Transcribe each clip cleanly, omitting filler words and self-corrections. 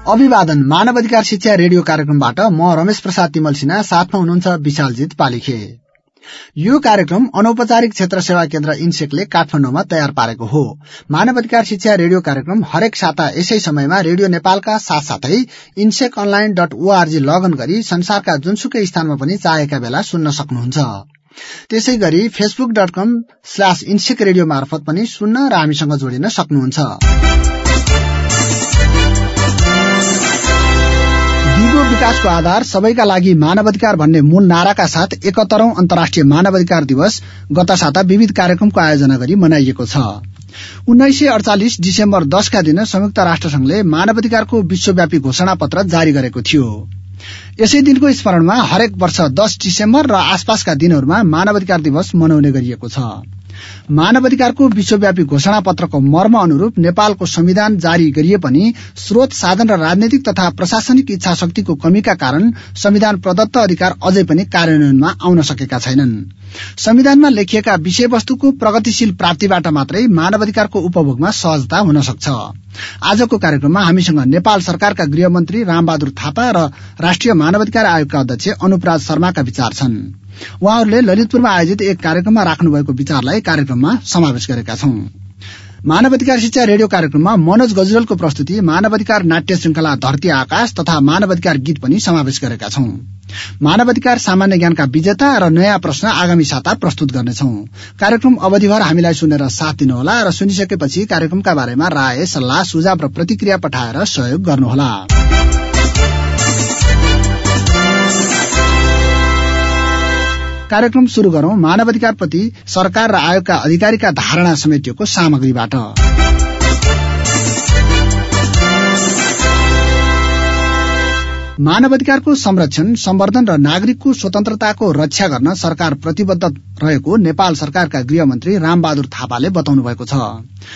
अभिवादन मानव अधिकार शिक्षा रेडियो कार्यक्रमबाट म रमेश प्रसाद तिमल सिन्हा, साथमा हुनुहुन्छ विशालजित पालिखे। यो कार्यक्रम अनौपचारिक क्षेत्र सेवा केन्द्र इन्सेकले काठमाडौँमा तयार पारेको हो। मानव अधिकार शिक्षा रेडियो कार्यक्रम हरेक साता यसै समयमा रेडियो नेपालका साथसाथै insekonline.org लगइन गरी संसारका जुनसुकै स्थानमा पनि चाहेका बेला सुन्न सक्नुहुन्छ। त्यसै गरी facebook.com/insek रेडियो मार्फत पनि सुन्न र हामीसँग जोडिन सक्नुहुन्छ। दिगो विकासको आधार सबैका लागि मानवाधिकार भन्ने मूल नाराका साथ 71औं अन्तर्राष्ट्रिय मानवाधिकार दिवस गत साता विविध कार्यक्रमको आयोजना गरी मनाइएको छ। 1948 डिसेम्बर 10 का दिन संयुक्त राष्ट्रसंघले मानवाधिकारको विश्वव्यापी घोषणा पत्र जारी गरेको थियो। यसै दिनको स्मरणमा हरेक वर्ष 10 डिसेम्बर र आसपासका दिनहरूमा मानवाधिकार दिवस मनाउने गरिएको छ। मानवाधिकारको विश्वव्यापी घोषणा पत्रको मर्म अनुरूप नेपालको संविधान जारी गरिए पनि स्रोत, साधन र राजनीतिक तथा प्रशासनिक इच्छा शक्तिको कमीका कारण संविधान प्रदत्त अधिकार अझै पनि कार्यान्वयनमा आउन सकेका छैनन्। संविधानमा लेखिएका विषयवस्तुको प्रगतिशील प्राप्तिबाट मात्रै मानवाधिकारको उपभोगमा सहजता हुन सक्छ। आजको कार्यक्रममा हामीसँग नेपाल सरकारका गृहमन्त्री रामबहादुर थापा र राष्ट्रिय मानवाधिकार आयोगका अध्यक्ष अनुपराज शर्माका विचार छन्। उहाँहरूले ललितपुरमा आयोजित एक कार्यक्रममा राख्नुभएको विचारलाई कार्यक्रममा समावेश गरेका छौं। मानवाधिकार शिक्षा रेडियो कार्यक्रममा मनोज गजुरेलको प्रस्तुति, मानवाधिकार नाट्य श्रृंखला धरती आकाश तथा मानवाधिकार गीत पनि समावेश गरेका छौं। मानवाधिकार सामान्य ज्ञानका विजेता र नयाँ प्रश्न आगामी साता प्रस्तुत गर्नेछौं। कार्यक्रम अवधिभर हामीलाई सुनेर साथ दिनुहोला र सुनिसकेपछि कार्यक्रमका बारेमा राय, सल्लाह, सुझाव र प्रतिक्रिया पठाएर सहयोग गर्नुहोला। कार्यक्रम शुरू गरौं मानवाधिकारप्रति सरकार र आयोगका अधिकारीका धारणा समेटिएको सामग्रीबाट। मानवाधिकारको संरक्षण, सम्वर्धन र नागरिकको स्वतन्त्रताको रक्षा गर्न सरकार प्रतिबद्ध रहेको नेपाल सरकारका गृहमन्त्री रामबहादुर थापाले बताउनु भएको छ।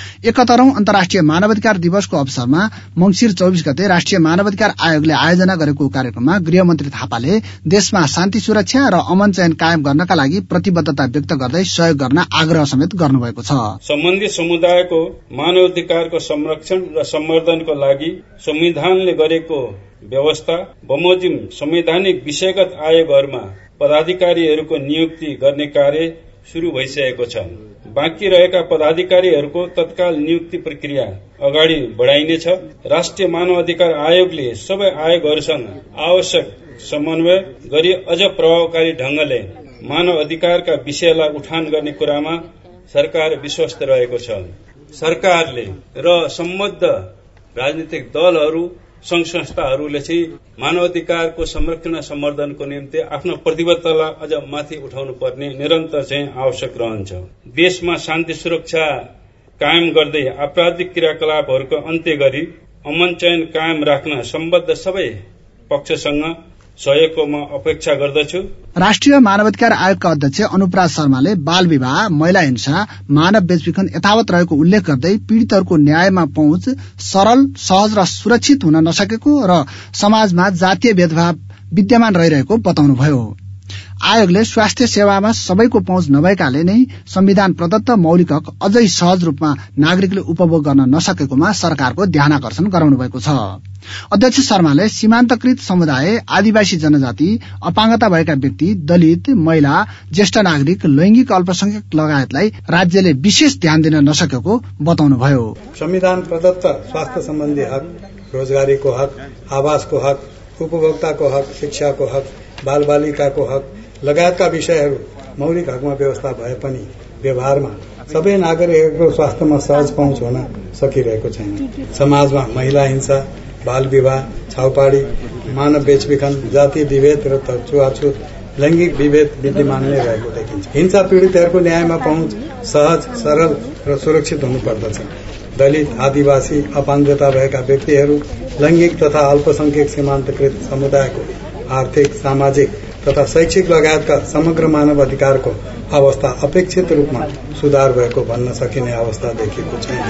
71औं अन्तर्राष्ट्रिय मानवाधिकार दिवसको अवसरमा मंसिर 24 गते राष्ट्रिय मानवाधिकार आयोगले आयोजना गरेको कार्यक्रममा गृहमन्त्री थापाले देशमा शान्ति, सुरक्षा र अमन चयन कायम गर्नका लागि प्रतिबद्धता व्यक्त गर्दै सहयोग गर्न आग्रह समेत गर्नुभएको छ। सम्बन्धित समुदायको मानवाधिकारको संरक्षण र सम्वर्धनको लागि संविधानले गरेको व्यवस्था बमोजिम संवैधानिक विषयगत आयोगहरूमा पदाधिकारीहरूको नियुक्ति गर्ने कार्य शुरू भइसकेको छ। बाँकी रहेका पदाधिकारीहरूको तत्काल नियुक्ति प्रक्रिया अगाडि बढाइनेछ। राष्ट्रिय मानवाधिकार आयोगले सबै आयोगहरूसँग आवश्यक समन्वय गरी अझ प्रभावकारी ढंगले मानव अधिकारका विषयलाई उठान गर्ने कुरामा सरकार विश्वस्त रहेको छ। सरकारले र सम्बद्ध राजनीतिक दलहरू, संघ संस्थाहरूले चाहिँ मानवाधिकारको संरक्षण र सम्वर्धनको निम्ति आफ्नो प्रतिबद्धतालाई अझ माथि उठाउनु पर्ने निरन्तर चाहिँ आवश्यक रहन्छ। देशमा शान्ति सुरक्षा कायम गर्दै आपराधिक क्रियाकलापहरूको अन्त्य गरी अमन चयन कायम राख्न सम्बद्ध सबै पक्षसँग सहयोगको म अपेक्षा गर्दछु। राष्ट्रिय मानवाधिकार आयोगका अध्यक्ष अनुपराज शर्माले बाल विवाह, महिला हिंसा, मानव बेचबिखन यथावत रहेको उल्लेख गर्दै पीड़ितहरूको न्यायमा पहुँच सरल, सहज र सुरक्षित हुन नसकेको र समाजमा जातीय भेदभाव विद्यमान रहिरहेको बताउनुभयो। आयोगले स्वास्थ्य सेवामा सबैको पहुँच नभएकाले नै संविधान प्रदत्त मौलिक हक अझै सहज रूपमा नागरिकले उपभोग गर्न नसकेकोमा सरकारको ध्यानाकर्षण गराउनु भएको छ। अध्यक्ष शर्माले सीमान्तकृत समुदाय, आदिवासी जनजाति, अपाङ्गता भएका व्यक्ति, दलित, महिला, ज्येष्ठ नागरिक, लैंगिक अल्पसंख्यक लगायतलाई राज्यले विशेष ध्यान दिन नसकेको बताउनुभयो। संविधान प्रदत्त स्वास्थ्य सम्बन्धी हक, रोजगारीको हक, आवासको हक, उपभोक्ताको हक, शिक्षाको हक, बाल बालिकाको हक लगायतका विषयहरू मौलिक हकमा व्यवस्था भए पनि व्यवहारमा सबै नागरिकहरूको स्वास्थ्यमा सहज पहुँच हुन सकिरहेको छैन। समाजमा महिला हिंसा, बाल विवाह, छाउपाडी, मानव बेचबिखन, जातीय विभेद र छुवाछुत, लैंगिक विभेद विद्यमान नै रहेको देखिन्छ। हिंसा पीड़ितहरूको न्यायमा पहुँच सहज, सरल र सुरक्षित हुनुपर्दछ। दलित, आदिवासी, अपाङ्गता भएका व्यक्तिहरू, लैंगिक तथा अल्पसंख्यक सीमान्तकृत समुदायको आर्थिक, सामाजिक तथा शैक्षिक लगायतका समग्र मानव अधिकारको अवस्था अपेक्षित रूपमा सुधार भएको भन्न सकिने अवस्था देखिएको छैन।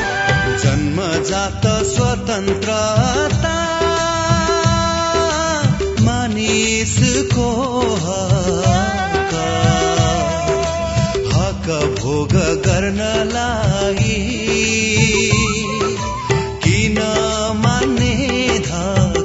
जन्मजात स्वतन्त्रता मानिसको हक भोग गर्नलाई किन मान्ने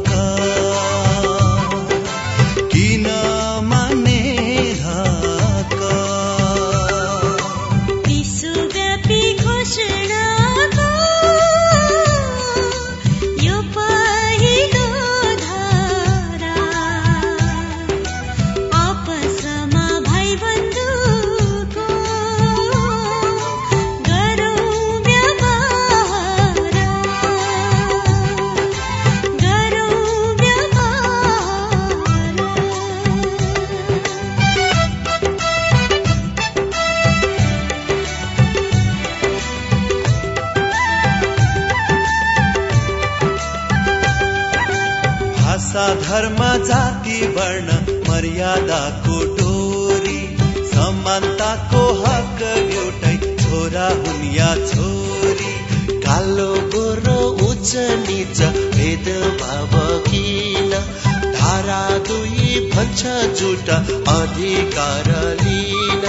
भाषा धर्म जाति वर्ण मर्यादाको डोरी समानताको हक एउटै छोरा हुन् या छोरी कालो गोरो उच्च नीच भेदभाव किन धारा 2 भन्छ झुट अधिकार लिन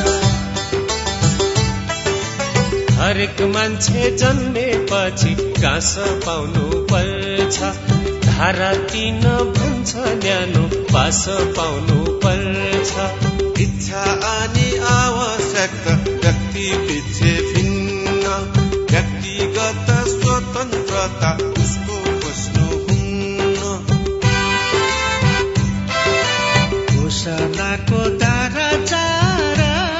हरेक मान्छे जन्मेपछि घाँस पाउनु पर्छ धारा 3 भन्छ न्यानो बास पाउनु पर्छ इच्छा अनि आवश्यकता व्यक्ति पछि भिन्न व्यक्तिगत स्वतन्त्रता उसको खोज्नुहुन्न घोषणाको धारा 4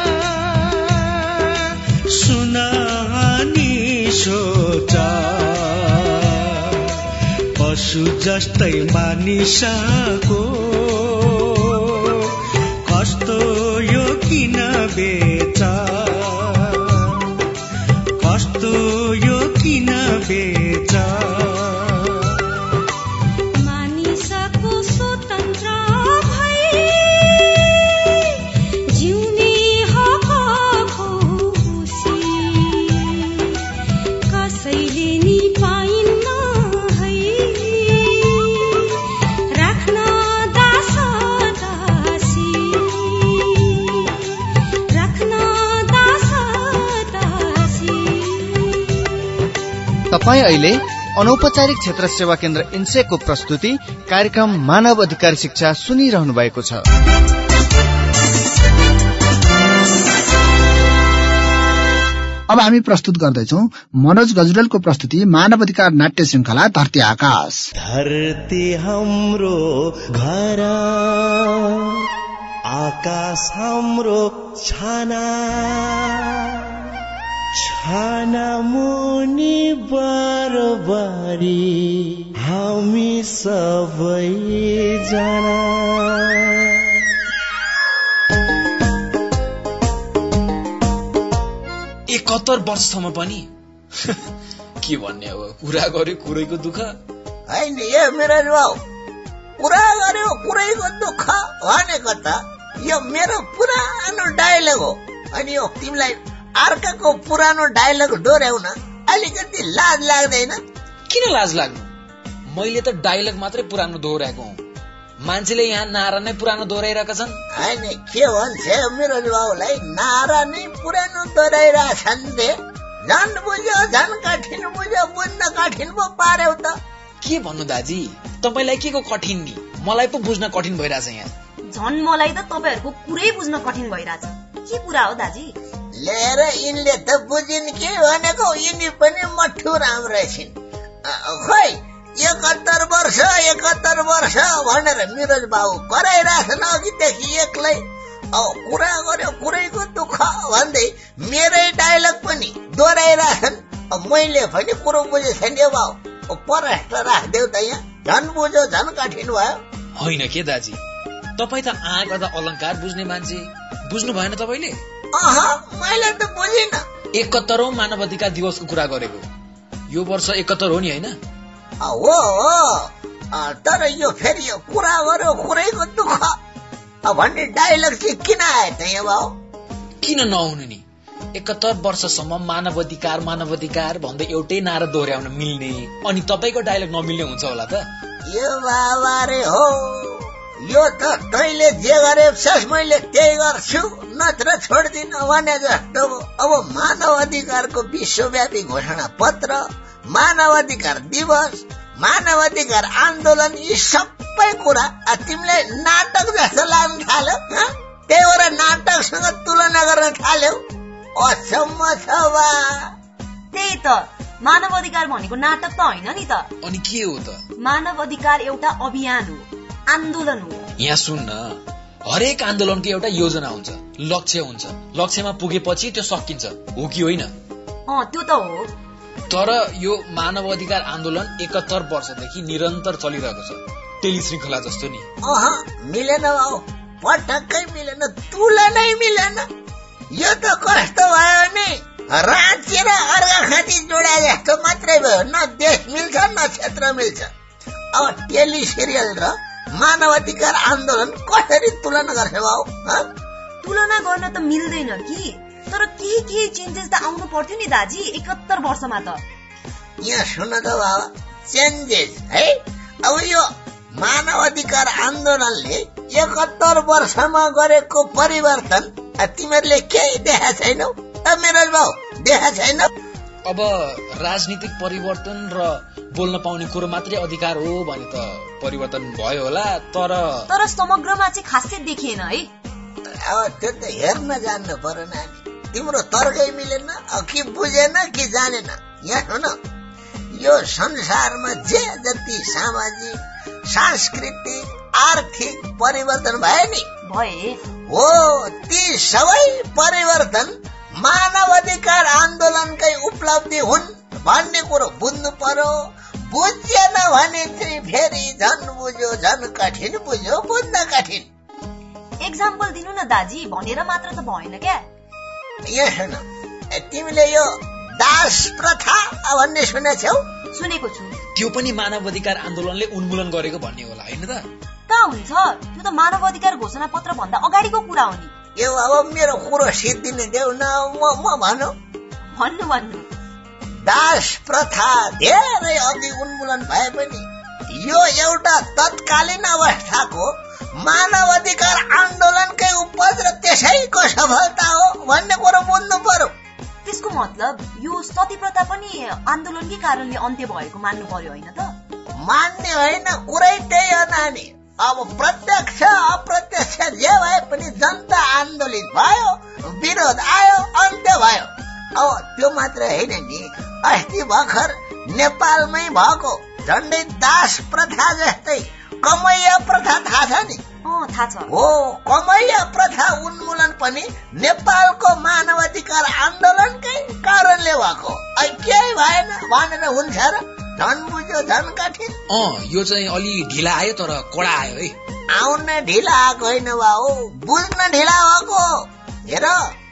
सुन अनि सोच पशु जस्तै मानिसको कस्तो यो किन बेच कस्तो यो किन बेच मानिसको स्वतन्त्र भई जिउने हक खुसी कसैले नि पाइन्न है राख्न दास दासी राख्न दास दासी। तपाईँ अहिले अनौपचारिक क्षेत्र सेवा केन्द्र इन्सेको प्रस्तुति कार्यक्रम मानव अधिकार शिक्षा सुनिरहनु भएको छ। अब हामी प्रस्तुत गर्दैछौ मनोज गजुरेलको प्रस्तुति मानव अधिकार नाट्य श्रृंखला धरती आकाश। धरती हाम्रो घर आकाश हाम्रो छाना छाना मुनि बरबारी हामी सबै जना 71 वर्षसम्म पनि के भन्ने अब कुरा गर्यो कुरैको दुःख हैन यो मेरो बाउ कुरा गर्यो कुरैको दुःख भनेको त यो मेरो पुरानो डायलग हो अनि यो तिमीलाई अर्काको पुरानो डायलग दोहोर्याउन अलिकति लाज लाग्दैन? किन लाज लाग्नु मैले त डायलग मात्रै पुरानो दोहोर्याएको हुँ मान्छेले यहाँ नारा नै पुरानो दोहोर्याइरहेका छन्। हैन के भन्छ मेरो बाउलाई नारा नै पुरानो दोहोर्याइरहेछन् दे झन् बुझ्यो झन् कठिन बुझ्यो बुझ्न कठिन पो पार्यौ त। के भन्नु दाजी तपाईलाई के को कठिन नि मलाई पो बुझ्न कठिन भइरहेछ यहाँ। झन् मलाई त तपाईहरुको पुरै बुझ्न कठिन भइरहेछ के कुरा हो दाजी? लिएर यिनले त बुझिन् के भनेको यिनी पनि मठ्ठु राम्रो छिन् खोइ 71 वर्ष भनेर मिरज बाबु कराइरहेछन् अघिदेखि एक्लै कुरा गर्यो कुरैको दुःख भन्दै मेरै डायलग पनि दोहोर्याइरहेछन्। मैले पनि कुरो बुझे छैन बाबु परस्ट राख्देऊ त यहाँ झन् बुझ्यो झन् कठिन भयो। होइन के दाजी तपाई त आँगदा अलंकार बुझ्ने मान्छे बुझ्नु भएन तपाईले? मैले त बुझिन। 71औं मानव अधिकार दिवसको कुरा गरेको यो वर्ष 71 हो नि हैन? हो तर यो फेरि यो कुरा गर्यो कुरैको दुःख भन्ने डायलग चाहिँ किन आयो त यहाँ बाउ? किन नहुनु नि 71 वर्षसम्म मानव अधिकार भन्दै एउटै नारा दोहोर्याउन मिल्ने अनि तपाईको डायलग नमिल्ने हुन्छ होला त? यो बाबा रे हो यो त तैले जे गरेछस् मैले त्यही गर्छु नत्र छोड्दिन भने जस्तो। अब मानव अधिकारको विश्वव्यापी घोषणा पत्र मानव अधिकार दिवस मानव अधिकार आन्दोलन यी सबै कुरा तिमीले नाटक जस्तो लाग्न थाल्यो त्यही भएर नाटकसँग तुलना गर्न थाल्यौ अचम्म छ बा। त्यही त मानव अधिकार भनेको नाटक त होइन नि त। अनि के हो त? मानव अधिकार एउटा अभियान हो आन्दोलन हो। यहाँ सुन्न हरेक आन्दोलनको एउटा योजना हुन्छ लक्ष्य हुन्छ लक्ष्यमा पुगेपछि त्यो सकिन्छ हो कि होइन? त्यो त हो तर यो मानव अधिकार आन्दोलन 71 वर्षदेखि निरन्तर चलिरहेको छ टेलिश्रृंखला जस्तो नि। मिलेन बाउ पटक्कै मिलेन तुलनै मिलेन। यो त कस्तो भयो नि राँची र अर्घाखाँची जोडा जस्तो मात्रै भयो न देश मिल्छ न क्षेत्र मिल्छ। अब टेली सिरियल र मानव अधिकार आन्दोलन कसरी तुलना गर्छ बाउ? तुलना गर्न त मिल्दैन कि, तर के चेन्जेस त आउनु पर्थ्यो नि दाजी 71 वर्षमा त। यहाँ सुन त बाबा, चेन्जेस है। अब यो मानव अधिकार आन्दोलनले 71 वर्षमा गरेको परिवर्तन तिमीहरूले केही देखा छैनौ? मेरो बाउ देखा छैन? अब राजनीतिक परिवर्तन र बोल्न पाउने कुरो मात्रै अधिकार हो भने त परिवर्तन भयो होला, तर समग्रमा चाहिँ खासै देखिएन है। अब त्यो त हेर्न जान्नु पर्यो नानी, तिम्रो तर्कै मिलेन कि बुझेन कि जानेन। यहाँ सुन, यो संसारमा जे जति सामाजिक, सांस्कृतिक, आर्थिक परिवर्तन भए नि हो, ती सबै परिवर्तन मानव अधिकार आन्दोलनकै उपलब्धि हुन् भन्ने कुरो बुझ्नु पर्यो। बुझेन भने चाहिँ फेरि झन् बुझ्यो झन् कठिन, बुझ्यो बुझ्न कठिन। एक्जाम्पल दिनु न दाजी, भनेर मात्र त भएन क्या। यहाँ सुन, तिमीले यो दास प्रथा भन्ने सुनेछौ? सुनेको छु। त्यो पनि मानव अधिकार आन्दोलनले उन्मूलन गरेको भन्ने होला हैन त? हुन्छ, त्यो त मानव अधिकार घोषणा पत्र भन्दा अगाडिको कुरा हो नि। यो अब मेरो कुरो सिद्धिन देऊ न, म भन्नु। दास प्रथा धेरै अघि उन्मूलन भए पनि यो एउटा तत्कालीन अवस्थाको मानव अधिकार आन्दोलनकै उपज र त्यसैको सफलता हो भन्ने कुरो बुझ्नु पर्यो। त्यसको मतलब यो सती प्रथा पनि आन्दोलनकै कारणले अन्त्य भएको मान्नु पर्यो होइन त? मान्ने होइन, कुरै त्यही हो नानी। अब प्रत्यक्ष अप्रत्यक्ष जे भए पनि जनता आन्दोलित भयो, विरोध आयो, अन्त्य भयो। अब त्यो मात्र होइन नि, अस्ति भर्खर नेपालमै भएको झण्डै दास प्रथा जस्तै कमैया प्रथा थाहा छ नि? थाहा छ। हो, कमैया प्रथा उन्मूलन पनि नेपालको मानव अधिकार आन्दोलनकै कारणले भएको। केही भएन भनेर हुन्छ र? झन् बुझ्यो झन् कठिन। यो चाहिँ अलि ढिला आयो, तर कडा आयो है। आउन ढिला आएको होइन बाउ, बुझ्न ढिला भएको। हेर,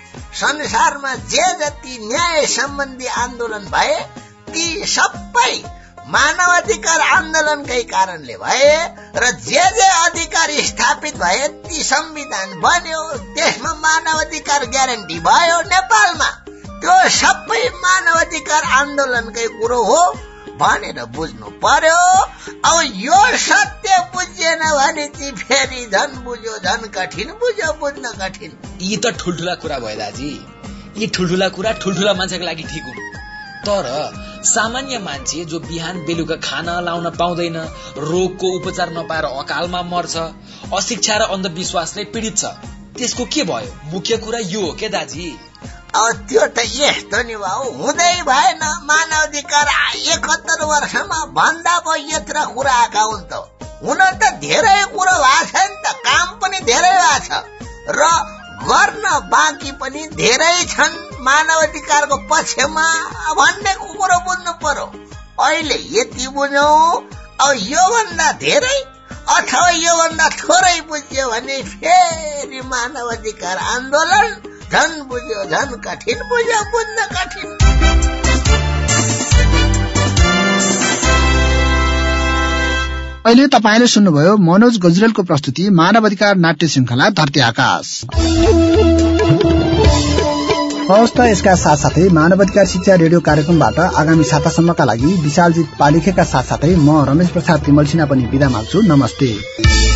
संसारमा जे जति न्याय सम्बन्धी आन्दोलन भए ती सबै मानव अधिकार आन्दोलनकै कारणले भए, र जे अधिकार स्थापित भए ती संविधान बन्यो, त्यसमा मानव अधिकार ग्यारेन्टी भयो नेपालमा, त्यो सबै मानव अधिकार आन्दोलनकै कुरो हो भनेर बुझ्नु पर्यो। अब यो सत्य बुझेन भने चाहिँ फेरि झन् बुझ्यो झन् कठिन, बुझ्यो बुझ्न कठिन। यी त ठुल्ठुला कुरा भयो दाजी, यी ठुल्ठुला कुरा ठुल्ठुला मान्छेको लागि ठिक हुन्, तर सामान्य मान्छे जो बिहान बेलुका खाना लाउन पाउँदैन, रोगको उपचार नपाएर अकालमा मर्छ, अशिक्षा र अन्धविश्वासले पीडित छ, त्यसको के भयो? मुख्य कुरा यो हो के दाजी? अब त्यो त यस्तो नि भाउ, हुँदै भएन मानव अधिकार 71 वर्षमा भन्दा पो यत्र कुरा आएका हुन् त। हुन त धेरै कुरो भएको छ नि त, काम पनि धेरै भएको छ र गर्न बाँकी पनि धेरै छन् मानव अधिकारको पक्षमा भन्ने कुरो बुझ्नु पर्यो। अहिले यति बुझौं, अब योभन्दा धेरै अथवा योभन्दा थोरै बुझ्यो भने फेरि मानव अधिकार आन्दोलन झन् बुझ्यो झन् कठिन, बुझ्यो बुझ्न कठिन। अहिले तपाईले सुन्नुभयो मनोज गजरेलको प्रस्तुति मानव अधिकार नाट्य श्रृंखला धरती आकाश। हवस् त, यसका साथसाथै मानव अधिकार शिक्षा रेडियो कार्यक्रमबाट आगामी सातासम्मका लागि विशालजित पालिखेका साथसाथै म रमेश प्रसाद तिमल सिन्हा पनि बिदा माग्छु। नमस्ते।